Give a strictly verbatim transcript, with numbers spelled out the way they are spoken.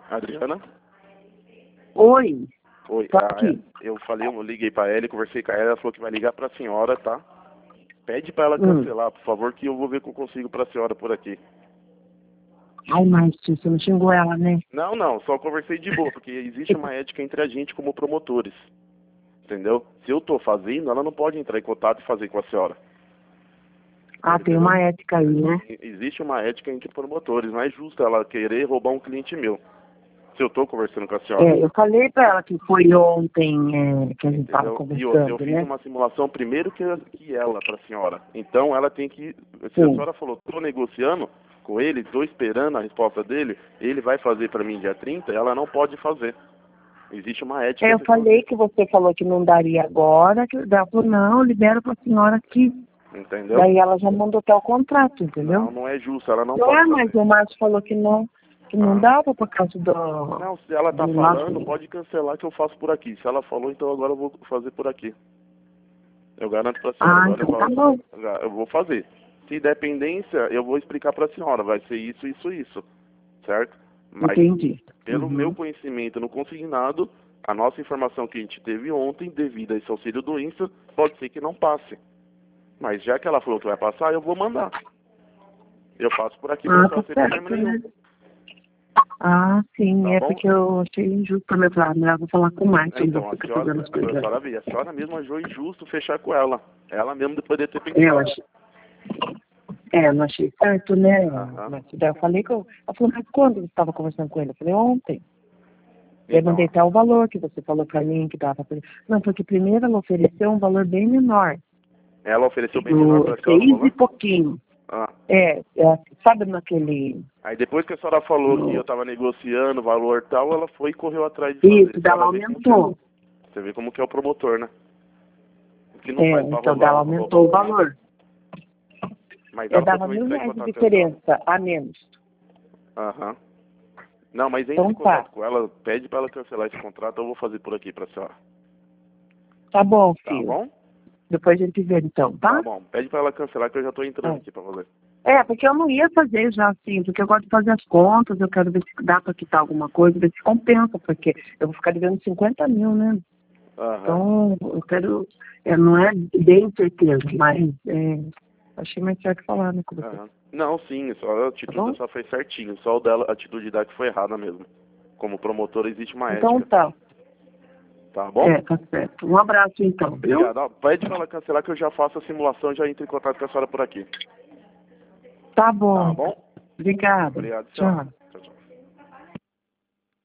Adriana? Oi. Oi. Tô Ah, aqui. é, eu falei, eu liguei pra ela e conversei com ela, ela falou que vai ligar pra senhora, tá? Pede pra ela Hum. cancelar, por favor, que eu vou ver o que eu consigo pra senhora por aqui. Ai, Márcio, você não xingou ela, né? Não, não, só conversei de boa, porque existe uma ética entre a gente como promotores. Entendeu? Se eu tô fazendo, ela não pode entrar em contato e fazer com a senhora. Ah, tem uma ética aí, né? Existe uma ética entre promotores, não é justo ela querer roubar um cliente meu. Se eu tô conversando com a senhora. É, eu falei pra ela que foi ontem é, que a gente tava Entendeu? E outra, eu conversando, fiz né? uma simulação primeiro que, que ela pra senhora. Então ela tem que. Se a Sim. senhora falou, tô negociando com ele, tô esperando a resposta dele, ele vai fazer pra mim dia trinta, ela não pode fazer. Existe uma ética. É, eu falei que você falou que não daria agora, que ela falou, não, libera pra senhora aqui. Entendeu? Daí ela já mandou até o contrato, entendeu? Não, não é justo, ela não Não pode é, fazer. mas o Márcio falou que não, que não Ah. dava por causa do... Não, se ela tá do falando, nosso- pode cancelar que eu faço por aqui. Se ela falou, então agora eu vou fazer por aqui. Eu garanto pra senhora. Ah, Agora eu, então tá falo- bom. eu vou fazer. Se dependência, eu vou explicar pra senhora. Vai ser isso, isso, isso. Certo? Mas Entendi. pelo Uhum. meu conhecimento no consignado, a nossa informação que a gente teve ontem, devido a esse auxílio doença, pode ser que não passe. Mas já que ela falou que vai passar, eu vou mandar. Eu faço por aqui pra Ah, senhora tá sem problema certo, nenhum. né? Ah, sim, Tá é bom? porque eu achei injusto também falar, melhor vou falar com o Márcio, Então, vou a ficar senhora, fazendo as a coisas. senhora vê, a senhora mesma achou injusto fechar com ela. Ela mesmo poderia ter É, eu pensado. achei. É, eu não achei certo, né? Aham. Mas daí eu falei que eu. Ela falou, mas quando você estava conversando com ele? Eu falei, ontem. Eu Então, mandei até o valor que você falou pra mim que dava pra... Não, porque primeiro ela ofereceu um valor bem menor. ela ofereceu bem menor pra Do senhora o seis e valor? pouquinho. Ah. É, é, sabe naquele. Aí depois que a senhora falou No... que eu tava negociando o valor tal, ela foi e correu atrás de fazer. Isso, Pra dela ela ver como que é. aumentou. Você vê como que é o promotor, né? Que não É, faz pra então roubar, dela roubar aumentou o cliente. valor. Mas É, ela falou dava que vai mil entrar em reais de contato com a senhora. diferença a menos. Aham. Não, mas entre Então em tá. contato com ela, pede pra ela cancelar esse contrato, eu vou fazer por aqui pra senhora. Tá bom, Tá filho. bom? Depois a gente vê então, tá? Tá bom. Pede pra ela cancelar que eu já tô entrando É. aqui pra fazer. É, porque eu não ia fazer já assim, porque eu gosto de fazer as contas, eu quero ver se dá para quitar alguma coisa, ver se compensa, porque eu vou ficar devendo cinquenta mil, né? Aham. Então, eu quero, é, não é bem certeza, mas é, achei mais certo falar, né, com você. Aham. Não, sim, só a atitude Tá bom? da sua foi certinho, só o dela, a atitude dela que foi errada mesmo. Como promotor existe uma Então ética. tá. Tá bom? É, tá certo. Um abraço então, viu? Obrigado. Ó, pede pra ela cancelar que eu já faço a simulação e já entro em contato com a senhora por aqui. Tá bom. Tá bom? Obrigada. Obrigado, senhora. Tchau.